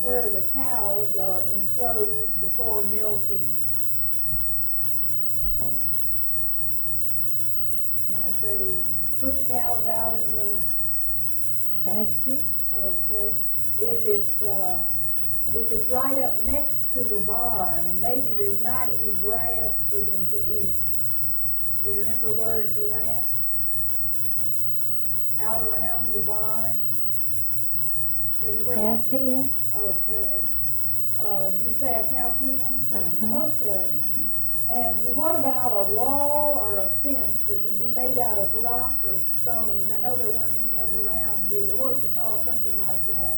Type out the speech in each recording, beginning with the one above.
where the cows are enclosed before milking. Oh. And I'd say, put the cows out in the Pasture? okay. If it's right up next to the barn and maybe there's not any grass for them to eat. Do you remember a word for that? Out around the barn? Maybe where Cow pen? okay. Did you say a cow pen? Uh-huh. Okay. And what about a wall or a fence that would be made out of rock or stone? I know there weren't many of them around here, but what would you call something like that?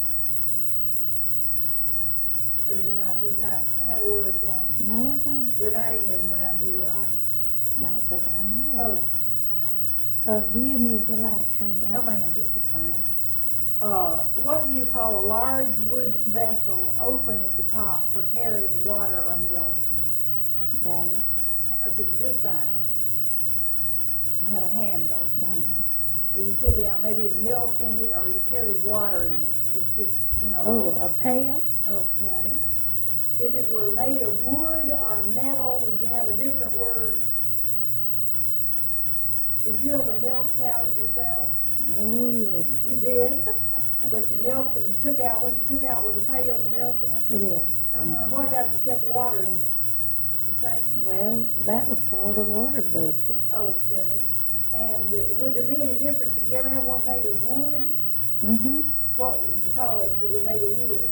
Or do you just not have a word for them? No, I don't. There are not any of them around here, right? Not that I know of. Okay. Do you need the light turned on? No, ma'am, this is fine. What do you call a large wooden vessel open at the top for carrying water or milk? Barrel. If it was this size and had a handle, Uh-huh. you took it out, maybe it milked in it or you carried water in it. It's just, Oh, a pail? Okay. If it were made of wood or metal, would you have a different word? Did you ever milk cows yourself? Oh, yes. You did? But you milked them and took out, what you took out was a pail to milk in? Yeah. Uh-huh. What about if you kept water in it? The same? Well, that was called a water bucket. Okay. And would there be any difference? Did you ever have one made of wood? Mm-hmm. What would you call it that were made of wood?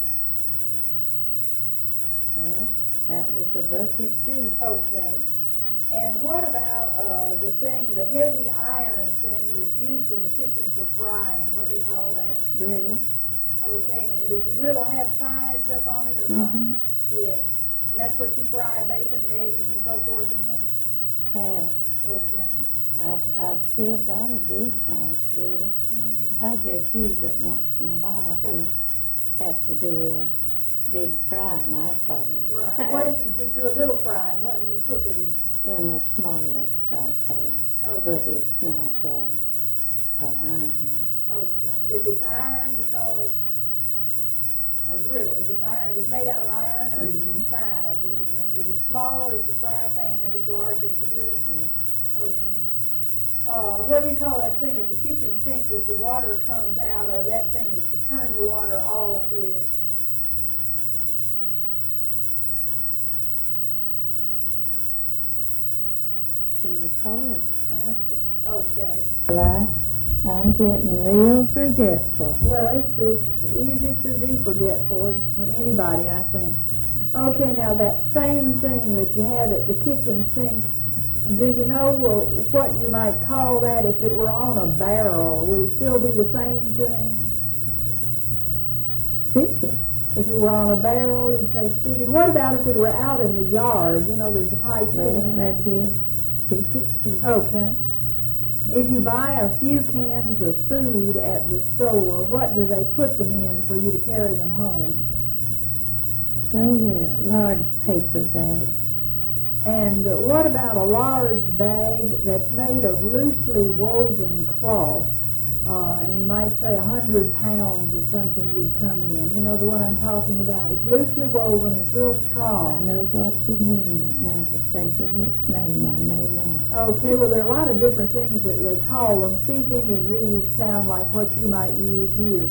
Well, that was a bucket too. Okay. And what about the heavy iron thing that's used in the kitchen for frying? What do you call that? Griddle. Okay. And does the griddle have sides up on it or not? Mm-hmm. Yes. And that's what you fry bacon and eggs and so forth in? Have. Okay. I've still got a big, nice griddle. Mm-hmm. I just use it once in a while Sure. when I have to do a big frying, I call it. Right. What if you just do a little frying? What do you cook it in? In a smaller fry pan. Okay. But it's not an iron one. Okay. If it's iron, you call it a griddle. If it's iron, if it's made out of iron, or is it the size that determines? If it's smaller, it's a fry pan. If it's larger, it's a griddle. Yeah. Okay. What do you call that thing at the kitchen sink with the water comes out of, that thing that you turn the water off with? Do you call it a faucet? Okay. Well, I'm getting real forgetful. Well, it's easy to be forgetful for anybody, I think. Okay, now that same thing that you have at the kitchen sink, do you know what you might call that if it were on a barrel? Would it still be the same thing? Spigot. If it were on a barrel, you'd say spigot. What about if it were out in the yard? You know, there's a pipe Well, sitting there. that'd be a spigot too. Okay. If you buy a few cans of food at the store, what do they put them in for you to carry them home? Well, they're large paper bags. And what about a large bag that's made of loosely woven cloth? And you might say 100 pounds or something would come in. You know the one I'm talking about. It's loosely woven, it's real I strong. know what you mean, but now to think of its name, I may not. Okay, well there are a lot of different things that they call them. See if any of these sound like what you might use here.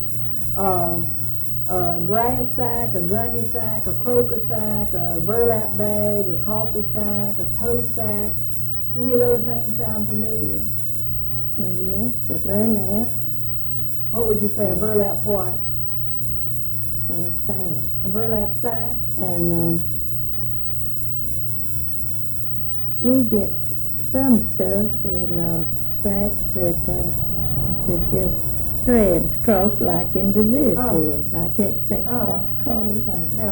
A grass sack, a gunny sack, a crocus sack, a burlap bag, a coffee sack, a tow sack. Any of those names sound familiar? Well, yes, a burlap. What would you say, a burlap what? Well, sack. A burlap sack? And we get some stuff in sacks that is just threads crossed like into this Oh. is. I can't think Oh. what to call that. Now,